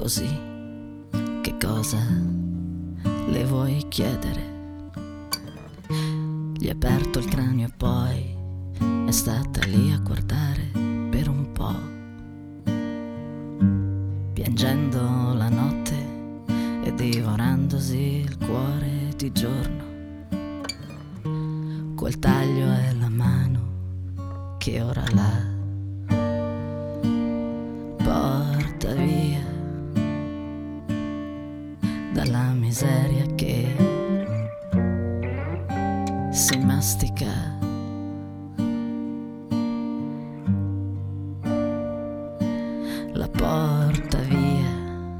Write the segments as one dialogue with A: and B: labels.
A: così, che cosa le vuoi chiedere? Gli ha aperto il cranio e poi è stata lì a guardare per un po', piangendo la notte e divorandosi il cuore di giorno. Quel taglio è la mano che ora la porta via dalla miseria che si mastica. La porta via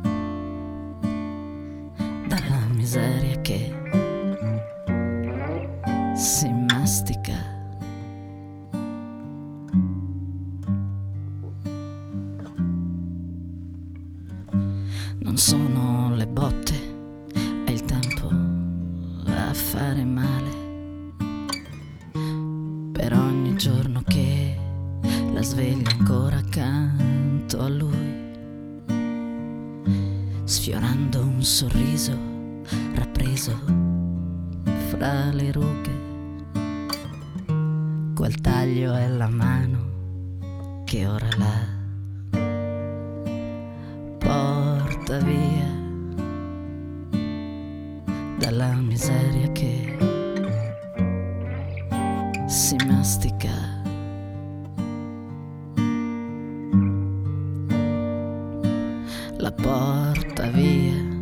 A: dalla miseria che si mastica. Non sono le botte, è il tempo a fare male. Per ogni giorno che la sveglia ancora accanto a lui, sfiorando un sorriso rappreso fra le rughe. Quel taglio è la mano che ora la porta via dalla miseria che si mastica. La porta via